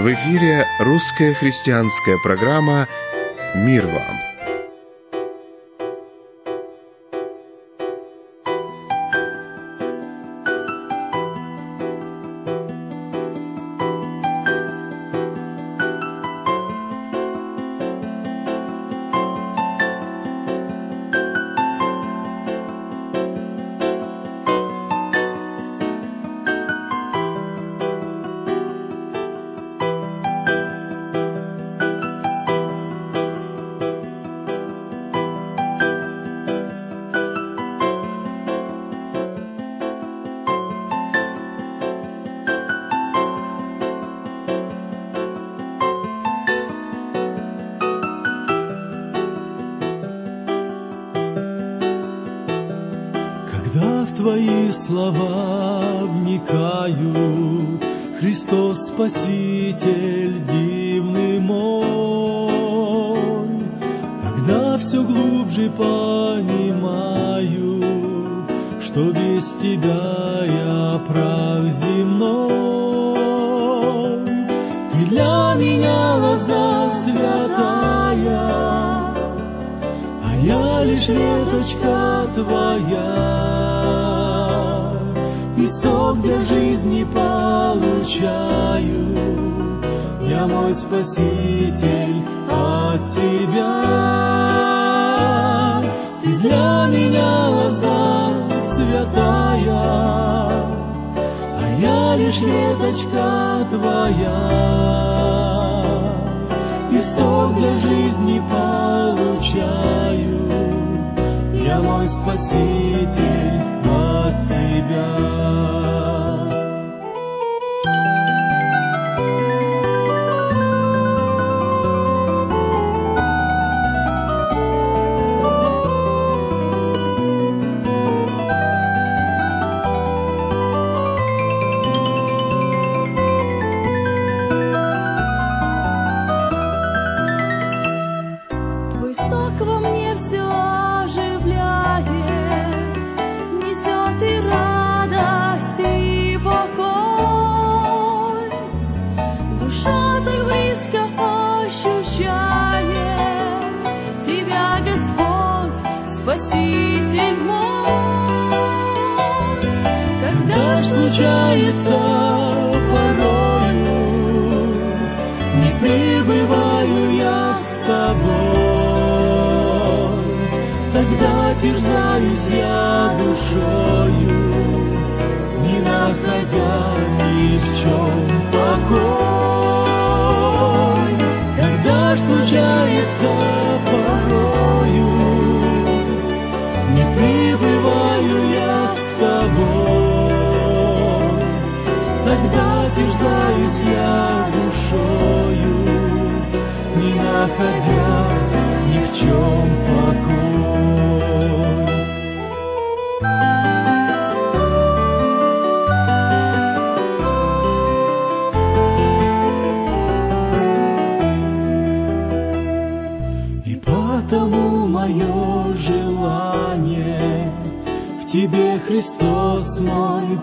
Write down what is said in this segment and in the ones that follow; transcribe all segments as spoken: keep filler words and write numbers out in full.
В эфире русская христианская программа «Мир вам». Когда в Твои слова вникаю, Христос Спаситель дивный мой, тогда все глубже понимаю, что без Тебя я прах земной. Ты для меня лоза святая, а я лишь веточка Твоя, и сок для жизни получаю, я мой Спаситель от Тебя. Ты для меня лоза святая, а я лишь веточка Твоя, и сок для жизни получаю, я мой Спаситель от Тебя. Твой сок во мне все оживляет, несет и радость, и покой. Душа так близко ощущает Тебя, Господь, Спаситель мой. Когда ж случается порою, не пребываю я с Тобой, тогда терзаюсь я душою, не находя ни в чем покой. Когда ж случается порою, не пребываю я с Тобой, тогда терзаюсь я душою, не находя ни в чем покой. И потому мое желание в Тебе, Христос мой,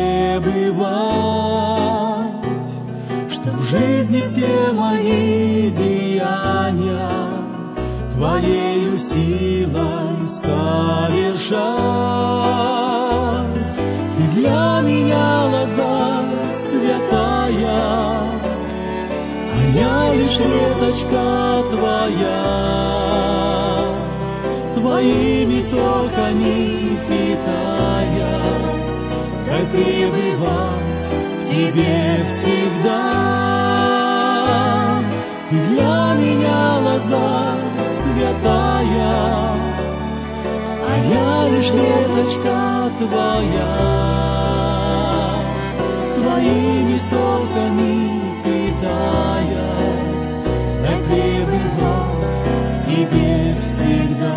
пребывать, что в жизни все мои деяния Твоею силой совершать. Ты для меня лоза святая, а я лишь веточка Твоя, Твоими соками питаясь, дай пребывать в Тебе всегда. Ты для меня лоза святая, а я лишь веточка Твоя, Твоими соками питаясь, дай пребывать в Тебе всегда.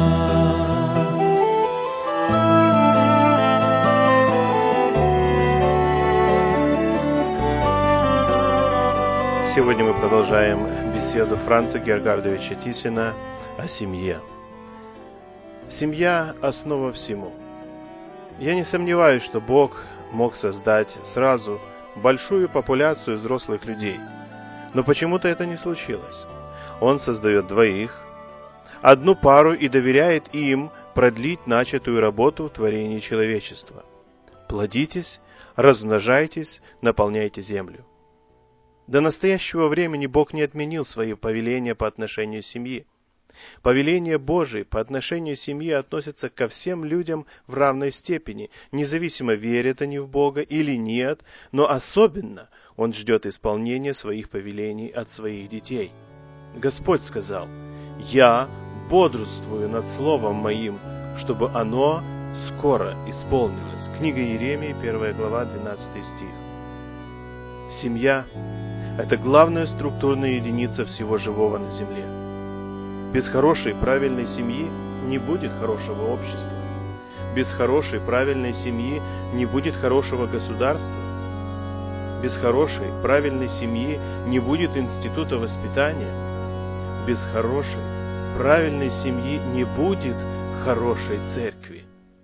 Сегодня мы продолжаем беседу Франца Гергардовича Тисина о семье. Семья – основа всему. Я не сомневаюсь, что Бог мог создать сразу большую популяцию взрослых людей, Но почему-то это не случилось. Он создает двоих, одну пару и доверяет им продлить начатую работу в творении человечества. Плодитесь, размножайтесь, наполняйте землю. До настоящего времени Бог не отменил свои повеления по отношению к семье. Повеления Божии по отношению к семье относятся ко всем людям в равной степени, независимо, верят они в Бога или нет, но особенно Он ждет исполнения своих повелений от своих детей. Господь сказал: «Я бодрствую над словом Моим, чтобы оно скоро исполнилось». Книга Иеремии, первая глава, двенадцатый стих. Семья – это главная структурная единица всего живого на земле. Без хорошей, правильной семьи не будет хорошего общества. Без хорошей, правильной семьи не будет хорошего государства. Без хорошей, правильной семьи не будет института воспитания. Без хорошей, правильной семьи не будет хорошей церкви.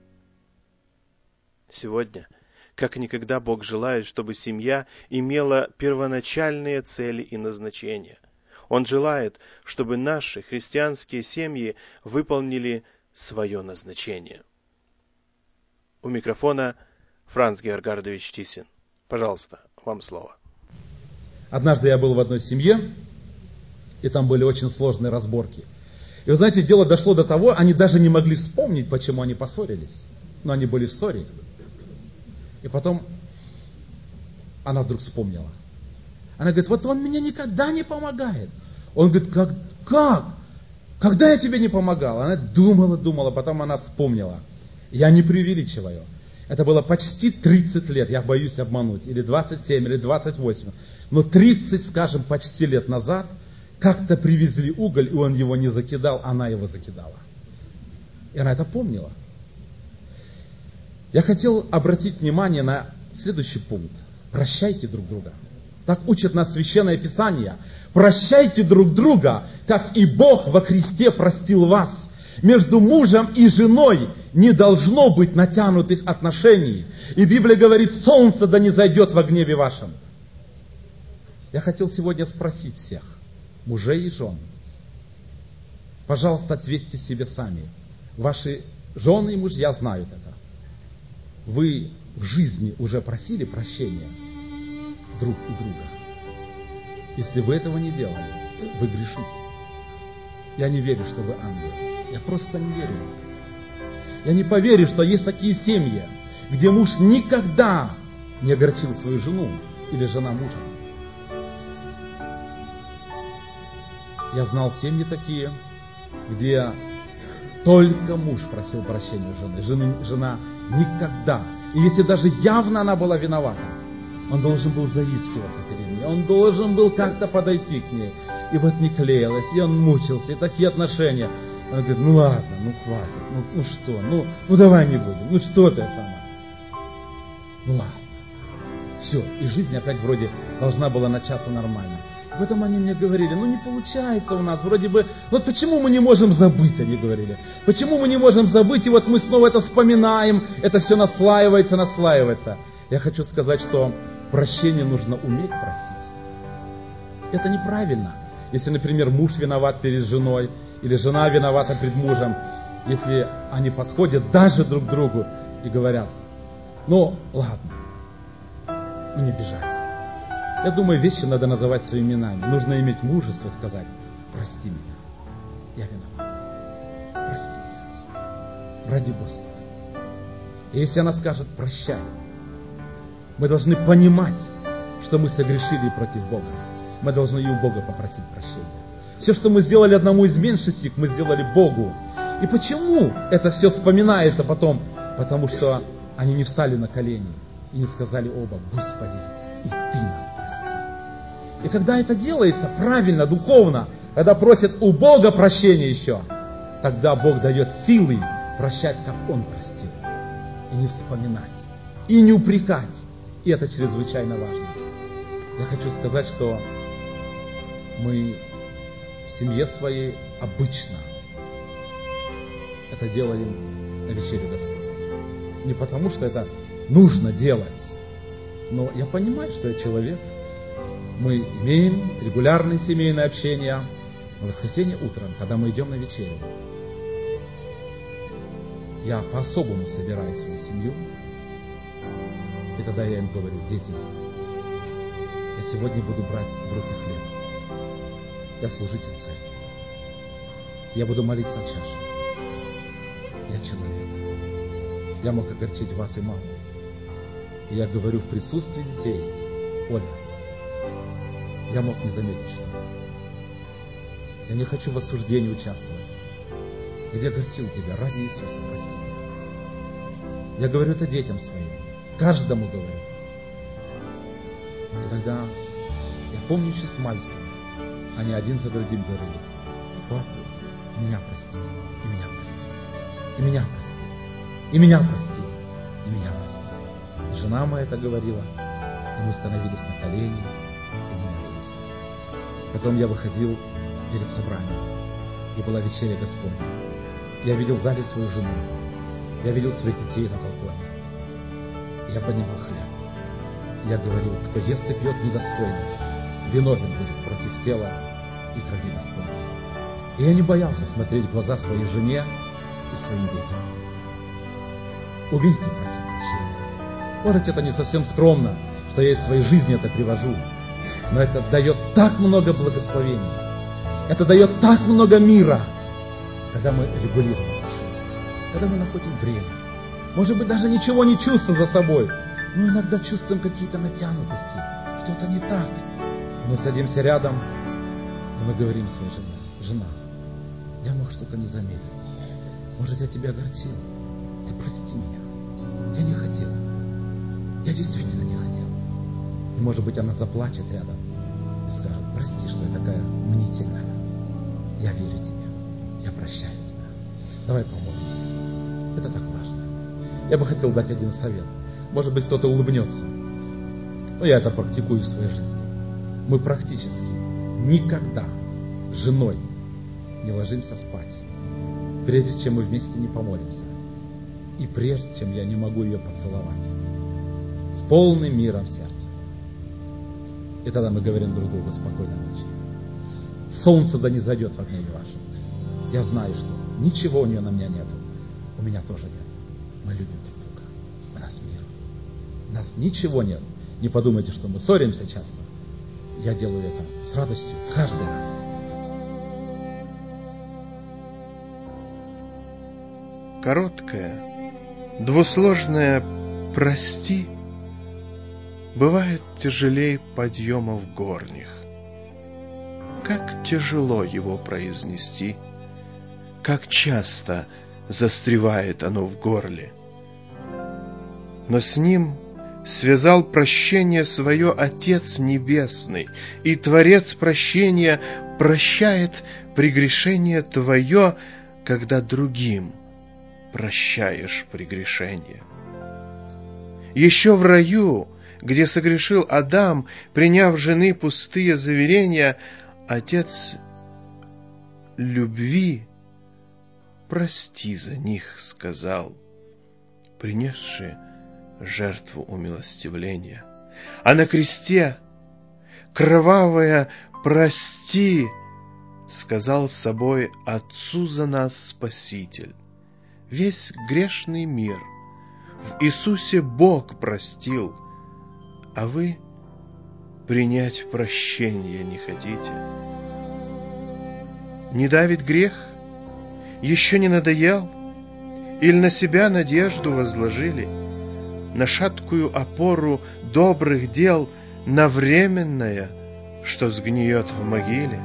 Сегодня, как никогда, Бог желает, чтобы семья имела первоначальные цели и назначения. Он желает, чтобы наши христианские семьи выполнили свое назначение. У микрофона Франц Георгардович Тисин. Пожалуйста, вам слово. Однажды я был в одной семье, и там были очень сложные разборки. И вы знаете, дело дошло до того, они даже не могли вспомнить, почему они поссорились. Но они были в ссоре. И потом она вдруг вспомнила. Она говорит: вот он мне никогда не помогает. Он говорит: как? Как? Когда я тебе не помогал? Она думала, думала, потом она вспомнила. Я не преувеличиваю. Это было почти тридцать лет, я боюсь обмануть, или двадцать семь, или двадцать восемь. Но тридцать, скажем, почти лет назад как-то привезли уголь, и он его не закидал, она его закидала. И она это помнила. Я хотел обратить внимание на следующий пункт. Прощайте друг друга. Так учит нас Священное Писание. Прощайте друг друга, как и Бог во Христе простил вас. Между мужем и женой не должно быть натянутых отношений. И Библия говорит: солнце да не зайдет во гневе вашем. Я хотел сегодня спросить всех, мужей и жен. Пожалуйста, ответьте себе сами. Ваши жены и мужья знают это. Вы в жизни уже просили прощения друг у друга? Если вы этого не делали, вы грешите. Я не верю, что вы ангел. Я просто не верю в это. Я не поверю, что есть такие семьи, где муж никогда не огорчил свою жену или жена мужа. Я знал семьи такие, где только муж просил прощения у жены. Жены, жена никогда. И если даже явно она была виновата, он должен был заискиваться перед ней. Он должен был как-то подойти к ней. И вот не клеилась, и он мучился, и такие отношения. Она говорит: ну ладно, ну хватит, ну, ну что, ну, ну давай не будем, ну что ты сама. Ну ладно. Все, и жизнь опять вроде должна была начаться нормально. В этом они мне говорили: ну не получается у нас, вроде бы, вот почему мы не можем забыть, они говорили. Почему мы не можем забыть, и вот мы снова это вспоминаем, это все наслаивается, наслаивается. Я хочу сказать, что прощение нужно уметь просить. Это неправильно. Если, например, муж виноват перед женой, или жена виновата перед мужем, если они подходят даже друг к другу и говорят: ну ладно, ну не обижайся. Я думаю, вещи надо называть своими именами. Нужно иметь мужество сказать: прости меня, я виноват, прости меня, ради Господа. И если она скажет: прощай, мы должны понимать, что мы согрешили против Бога. Мы должны и у Бога попросить прощения. Все, что мы сделали одному из меньших сих, мы сделали Богу. И почему это все вспоминается потом? Потому что они не встали на колени и не сказали оба: Господи, и Ты нас прости. И когда это делается правильно, духовно, когда просят у Бога прощения еще, тогда Бог дает силы прощать, как Он простил. И не вспоминать, и не упрекать. И это чрезвычайно важно. Я хочу сказать, что мы в семье своей обычно это делаем на вечере Господней. Не потому, что это нужно делать, но я понимаю, что я человек, Мы имеем регулярное семейное общение. В воскресенье утром, когда мы идем на вечерю, я по-особому собираю свою семью. И тогда я им говорю: дети, я сегодня буду брать в руки хлеб. Я служитель церкви. Я буду молиться о чаше. Я человек. Я мог огорчить вас и маму. И я говорю в присутствии детей: Оля, я мог не заметить, что я не хочу в осуждении участвовать. Где огорчил тебя, ради Иисуса прости меня. Я говорю это детям своим, каждому говорю. И тогда я помню еще с мальства, они один за другим говорили: папа, меня прости, и меня прости, и меня прости, и меня прости, и меня прости. И жена моя это говорила, и мы становились на колени, и мы молились. Потом я выходил перед собранием, и была вечеря Господня. Я видел в зале свою жену, я видел своих детей на балконе. Я поднимал хлеб. Я говорил: кто ест и пьет недостойно, виновен будет против тела и крови Господней. И я не боялся смотреть в глаза своей жене и своим детям. Умейте просить прощения. Может, это не совсем скромно, что я из своей жизни это привожу, но это дает так много благословений, это дает так много мира, когда мы регулируем отношения, когда мы находим время. Может быть, даже ничего не чувствуем за собой, но иногда чувствуем какие-то натянутости, что-то не так. Мы садимся рядом, и мы говорим своей жене: жена, я мог что-то не заметить. Может, я тебя огорчил. Ты прости меня. Я не хотел. Я действительно не хотел. И, может быть, она заплачет рядом и скажет: прости, что я такая мнительная. Я верю тебе. Я прощаю тебя. Давай помолимся. Это так важно. Я бы хотел дать один совет. Может быть, кто-то улыбнется. Но я это практикую в своей жизни. Мы практически никогда с женой не ложимся спать, прежде чем мы вместе не помолимся. И прежде чем я не могу ее поцеловать. С полным миром в сердце. И тогда мы говорим друг другу: спокойной ночи. Солнце да не зайдет в огне вашем. Я знаю, что ничего у нее на меня нет. У меня тоже нет. Мы любим друг друга. У нас мир. У нас ничего нет. Не подумайте, что мы ссоримся часто. Я делаю это с радостью каждый раз. Короткое, двусложное «прости» бывает тяжелей подъемов горних. Как тяжело его произнести, как часто застревает оно в горле. Но с ним связал прощение свое Отец Небесный, и Творец прощения прощает прегрешение твое, когда другим прощаешь прегрешение. Еще в раю, где согрешил Адам, приняв жены пустые заверения, Отец любви прости за них сказал, принесши жертву умилостивления. А на кресте кровавое прости сказал собой Отцу за нас Спаситель. Весь грешный мир в Иисусе Бог простил, а вы принять прощение не хотите. Не давит грех? Еще не надоел? Или на себя надежду возложили? На шаткую опору добрых дел, на временное, что сгниет в могиле?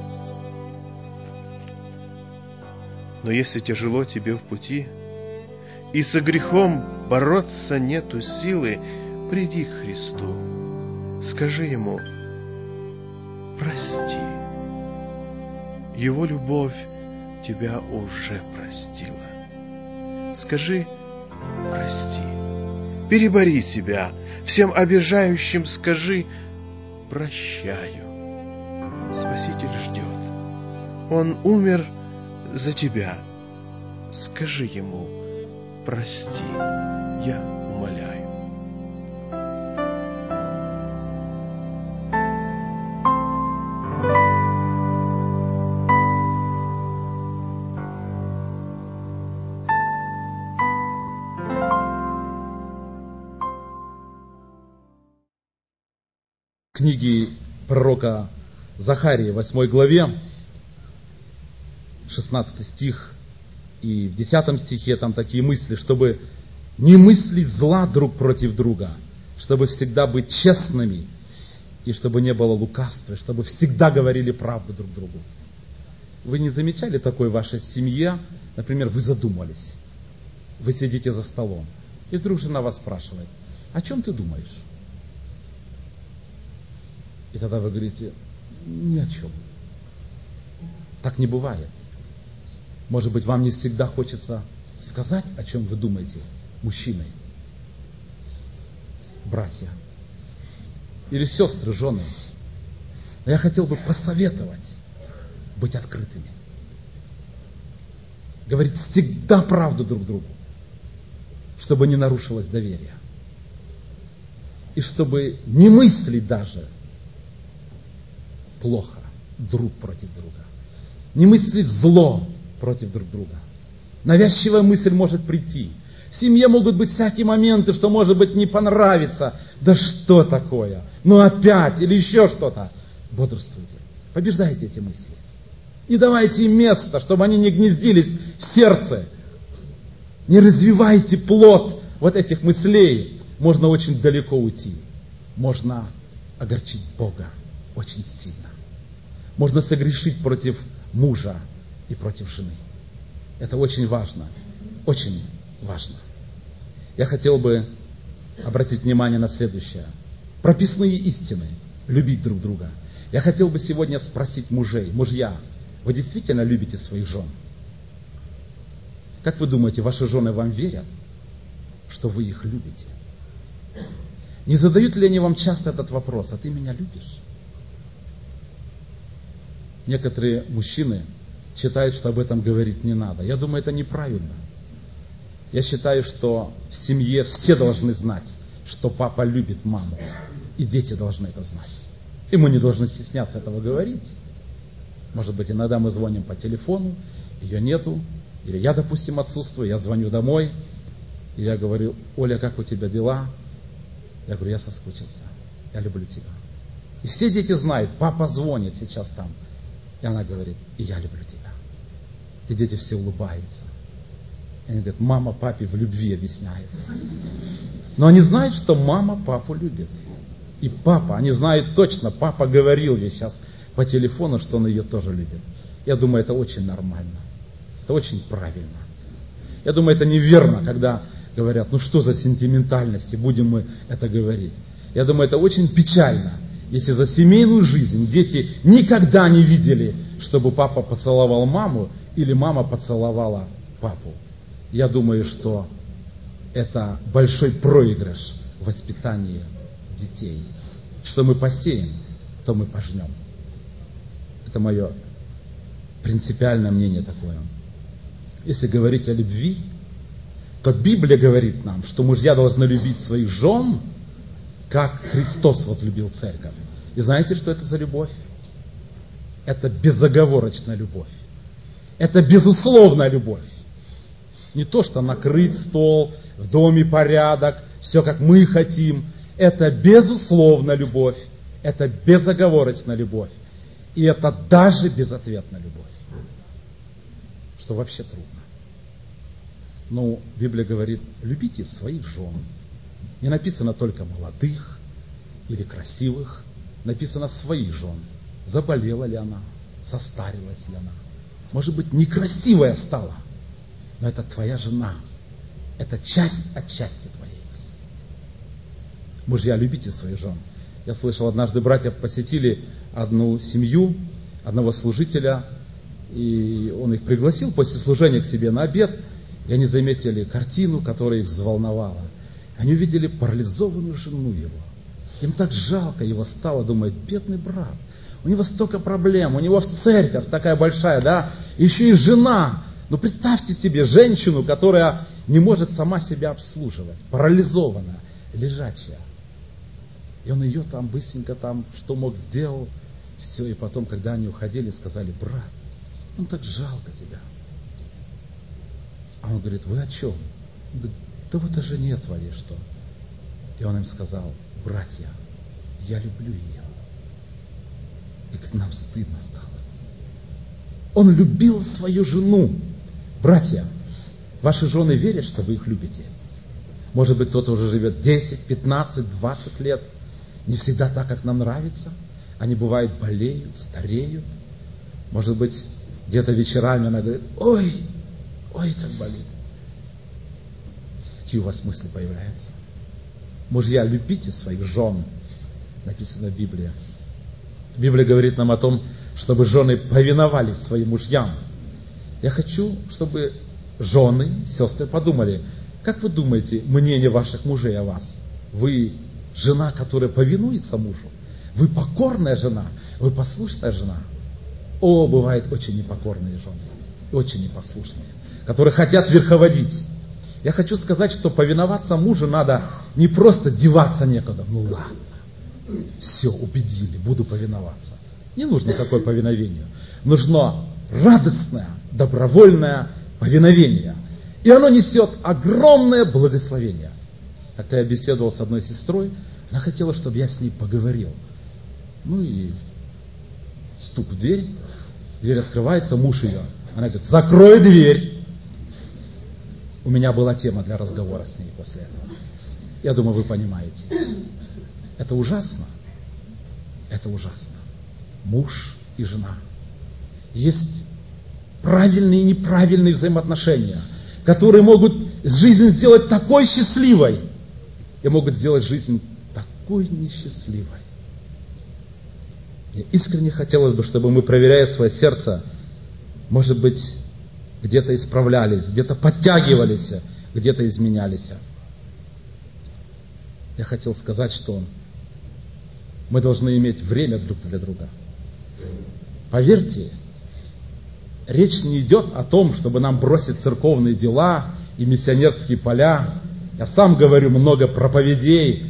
Но если тяжело тебе в пути, и со грехом бороться нету силы, приди к Христу, скажи Ему прости. Его любовь тебя уже простила. Скажи прости. Перебори себя, всем обижающим скажи прощаю. Спаситель ждет. Он умер за тебя. Скажи Ему прости, я умоляю. книги пророка Захарии, восьмой главе, шестнадцатый стих, и в десятом стихе там такие мысли, чтобы не мыслить зла друг против друга, чтобы всегда быть честными, и чтобы не было лукавства, чтобы всегда говорили правду друг другу. Вы не замечали такое в вашей семье? Например, вы задумались, вы сидите за столом, и вдруг жена вас спрашивает: о чем ты думаешь? И тогда вы говорите: ни о чем. Так не бывает. Может быть, вам не всегда хочется сказать, о чем вы думаете, мужчины, братья или сестры, жены. Но я хотел бы посоветовать быть открытыми. Говорить всегда правду друг другу, чтобы не нарушилось доверие. И чтобы не мыслить даже плохо друг против друга. Не мыслить зло против друг друга. Навязчивая мысль может прийти. В семье могут быть всякие моменты, что, может быть, не понравится. Да что такое? Ну опять, или еще что-то. Бодрствуйте. Побеждайте эти мысли. И давайте им место, чтобы они не гнездились в сердце. Не развивайте плод вот этих мыслей. Можно очень далеко уйти. Можно огорчить Бога очень сильно. Можно согрешить против мужа и против жены. Это очень важно. Очень важно. Я хотел бы обратить внимание на следующее. Прописные истины. Любить друг друга. Я хотел бы сегодня спросить мужей: мужья, вы действительно любите своих жен? Как вы думаете, ваши жены вам верят, что вы их любите? Не задают ли они вам часто этот вопрос: а ты меня любишь? Некоторые мужчины считают, что об этом говорить не надо. Я думаю, это неправильно. Я считаю, что в семье все должны знать, что папа любит маму. И дети должны это знать. И мы не должны стесняться этого говорить. Может быть, иногда мы звоним по телефону, ее нету. Или я, допустим, отсутствую, я звоню домой. И я говорю: Оля, как у тебя дела? Я говорю: я соскучился. Я люблю тебя. И все дети знают: папа звонит сейчас там. И она говорит: и я люблю тебя. И дети все улыбаются. И они говорят: мама папе в любви объясняется. Но они знают, что мама папу любит. И папа, они знают точно, папа говорил ей сейчас по телефону, что он ее тоже любит. Я думаю, это очень нормально. Это очень правильно. Я думаю, это неверно, когда говорят: ну что за сентиментальности, будем мы это говорить. Я думаю, это очень печально, если за семейную жизнь дети никогда не видели, чтобы папа поцеловал маму или мама поцеловала папу. Я думаю, что это большой проигрыш в воспитании детей. Что мы посеем, то мы пожнем. Это мое принципиальное мнение такое. Если говорить о любви, то Библия говорит нам, что мужья должны любить своих жен, как Христос возлюбил церковь. И знаете, что это за любовь? Это безоговорочная любовь. Это безусловная любовь. Не то, что накрыть стол, в доме порядок, все как мы хотим. Это безусловная любовь. Это безоговорочная любовь. И это даже безответная любовь. Что вообще трудно. Ну, Библия говорит: любите своих жен. Не написано только молодых или красивых. Написано своих жен. Заболела ли она? Состарилась ли она? Может быть, некрасивая стала. Но это твоя жена. Это часть от части твоей. Мужья, любите своих жен. Я слышал, однажды братья посетили одну семью, одного служителя, и он их пригласил после служения к себе на обед, и они заметили картину, которая их взволновала. Они увидели парализованную жену его. Им так жалко его стало, думают: бедный брат, у него столько проблем, у него в церковь такая большая, да, еще и жена. Ну представьте себе женщину, которая не может сама себя обслуживать, парализованная, лежачая. И он ее там быстренько там, что мог, сделал. Все, и потом, когда они уходили, сказали: брат, ну так жалко тебя. А он говорит: вы о чем? Он говорит: да вот о жене твоей что. И он им сказал: братья, я люблю ее. И к нам стыдно стало. Он любил свою жену. Братья, ваши жены верят, что вы их любите? Может быть, кто-то уже живет десять, пятнадцать, двадцать лет. Не всегда так, как нам нравится. Они, бывают, болеют, стареют. Может быть, где-то вечерами она говорит: ой, ой, как болит. Какие у вас мысли появляются? Мужья, любите своих жен. Написано в Библии. Библия говорит нам о том, чтобы жены повиновались своим мужьям. Я хочу, чтобы жены, сестры подумали, как вы думаете мнение ваших мужей о вас? Вы жена, которая повинуется мужу? Вы покорная жена? Вы послушная жена? О, бывают очень непокорные жены, очень непослушные, которые хотят верховодить. Я хочу сказать, что повиноваться мужу надо не просто деваться некуда. Ну ладно, все, убедили, буду повиноваться. Не нужно такое повиновение. Нужно радостное, добровольное повиновение. И оно несет огромное благословение. Когда я беседовал с одной сестрой, она хотела, чтобы я с ней поговорил. Ну и стук в дверь. Дверь открывается, муж ее. Она говорит: закрой дверь. У меня была тема для разговора с ней после этого. Я думаю, вы понимаете. Это ужасно. Это ужасно. Муж и жена. Есть правильные и неправильные взаимоотношения, которые могут жизнь сделать такой счастливой и могут сделать жизнь такой несчастливой. Мне искренне хотелось бы, чтобы мы, проверяя свое сердце, может быть, где-то исправлялись, где-то подтягивались, где-то изменялись. Я хотел сказать, что мы должны иметь время друг для друга. Поверьте, речь не идет о том, чтобы нам бросить церковные дела и миссионерские поля. Я сам говорю много проповедей,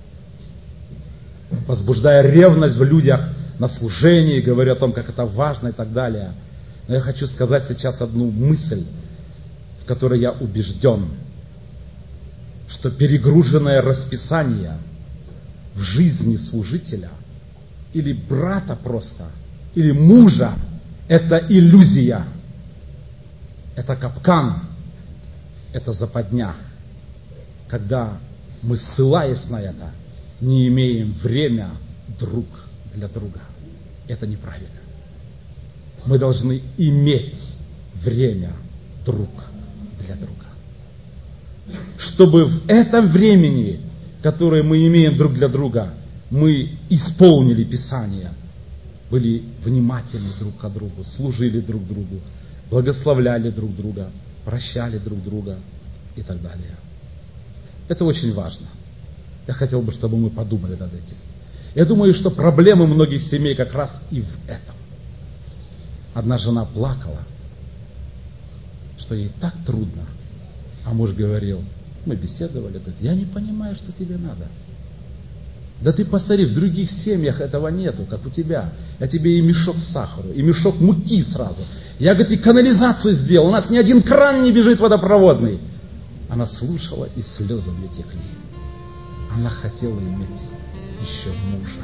возбуждая ревность в людях на служении, говорю о том, как это важно и так далее. Но я хочу сказать сейчас одну мысль, в которой я убежден, что перегруженное расписание в жизни служителя или брата просто, или мужа — это иллюзия, это капкан, это западня, когда мы, ссылаясь на это, не имеем время друг для друга. Это неправильно. Мы должны иметь время друг для друга. Чтобы в этом времени, которое мы имеем друг для друга, мы исполнили Писание, были внимательны друг к другу, служили друг другу, благословляли друг друга, прощали друг друга и так далее. Это очень важно. Я хотел бы, чтобы мы подумали над этим. Я думаю, что проблемы многих семей как раз и в этом. Одна жена плакала, что ей так трудно, а муж говорил, мы беседовали, говорит: я не понимаю, что тебе надо. Да ты посмотри, в других семьях этого нету, как у тебя. Я тебе и мешок сахара, и мешок муки сразу. Я, говорит, и канализацию сделал, у нас ни один кран не бежит водопроводный. Она слушала, и слезы мне текли. Она хотела иметь еще мужа,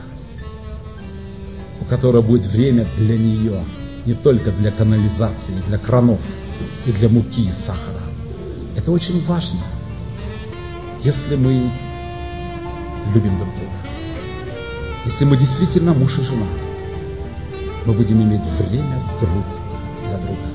у которого будет время для нее, не только для канализации, для кранов, и для муки и сахара. Это очень важно, если мы любим друг друга. Если мы действительно муж и жена, мы будем иметь время друг для друга.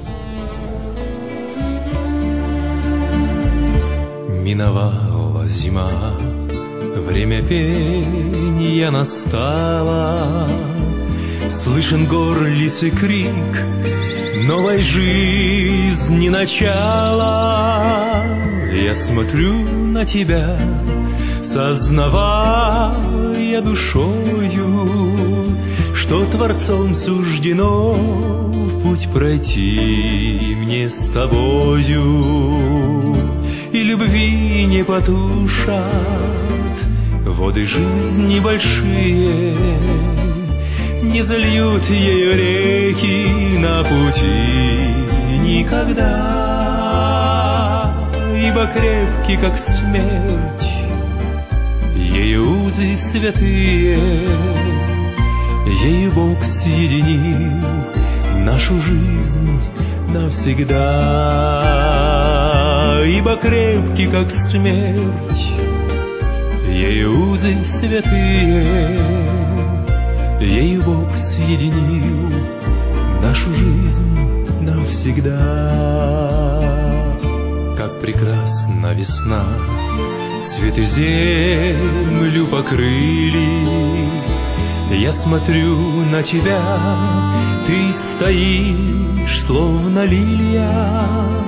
Миновала зима, время пения настало, слышен горлицы крик новой жизни начала. Я смотрю на тебя, сознавая душою, что Творцом суждено в путь пройти мне с тобою, и любви не потушат воды жизни большие, не зальют ее реки на пути никогда, ибо крепки, как смерть, ее узы святые, ею Бог соединил нашу жизнь навсегда, ибо крепкий, как смерть, ею узы святые, ею Бог соединил нашу жизнь навсегда. Как прекрасна весна, цветы землю покрыли, я смотрю на тебя, ты стоишь, словно лилия,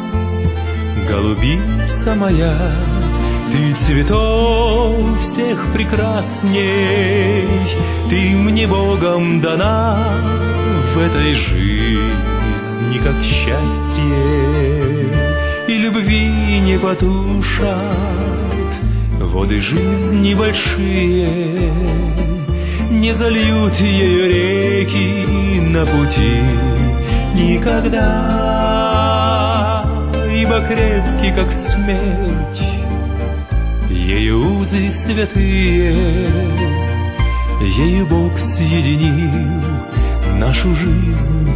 голубица моя, ты цветов всех прекрасней, ты мне Богом дана в этой жизни, как счастье, и любви не потушат воды жизни большие, не зальют ее реки на пути никогда, ибо крепкий, как смерть, ею узы святые, ею Бог соединил нашу жизнь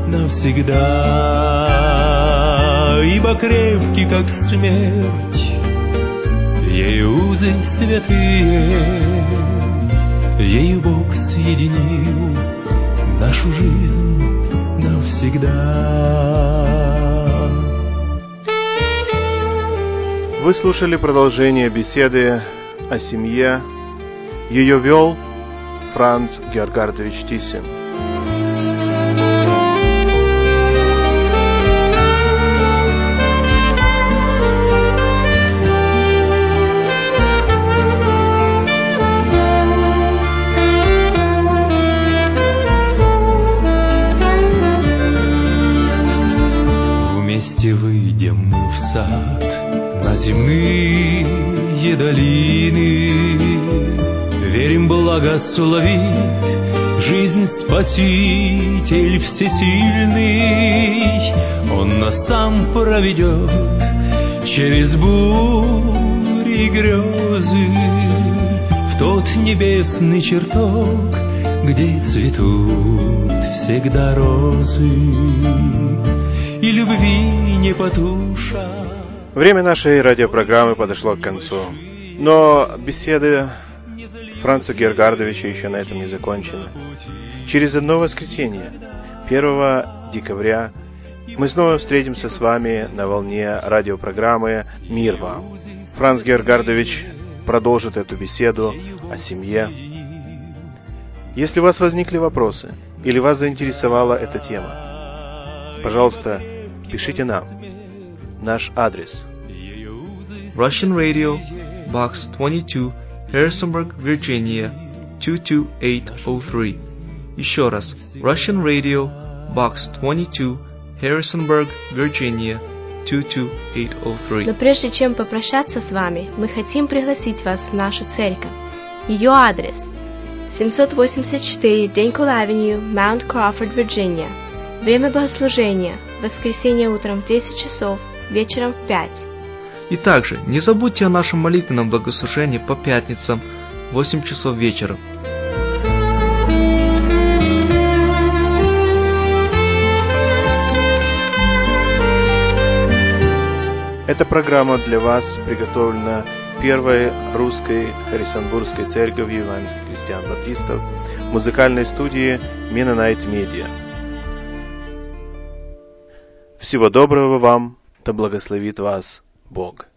навсегда, ибо крепкий, как смерть, ею узы святые, ею Бог соединил нашу жизнь навсегда. Вы слушали продолжение беседы о семье. Ее вел Франц Георгардович Тисин. Вместе выйдем мы в сад, на земные долины, верим, благословит жизнь Спаситель всесильный. Он нас сам проведет через бури и грезы в тот небесный чертог, где цветут всегда розы и любви не потушат. Время нашей радиопрограммы подошло к концу, но беседы Франца Георгардовича еще на этом не закончены. Через одно воскресенье, первого декабря, мы снова встретимся с вами на волне радиопрограммы «Мир вам». Франц Георгардович продолжит эту беседу о семье. Если у вас возникли вопросы или вас заинтересовала эта тема, пожалуйста, пишите нам. Наш адрес: Russian Radio, Box twenty-two, Harrisonburg, Virginia, two two eight oh three. Еще раз, Russian Radio, Box twenty-two, Harrisonburg, Virginia, two two eight oh three. Но прежде чем попрощаться с вами, мы хотим пригласить вас в нашу церковь. Ее адрес: семьсот восемьдесят четыре Денкул Авеню, Маунт Кроуфорд, Вирджиния. Время богослужения: воскресенье утром в десять часов, вечером в пять. И также не забудьте о нашем молитвенном богослужении по пятницам в восемь часов вечера. Эта программа для вас приготовлена первой русской Харрисонбургской церковью евангельских христиан-баптистов, музыкальной студии Mennonite Media. Всего доброго вам, да благословит вас Бог.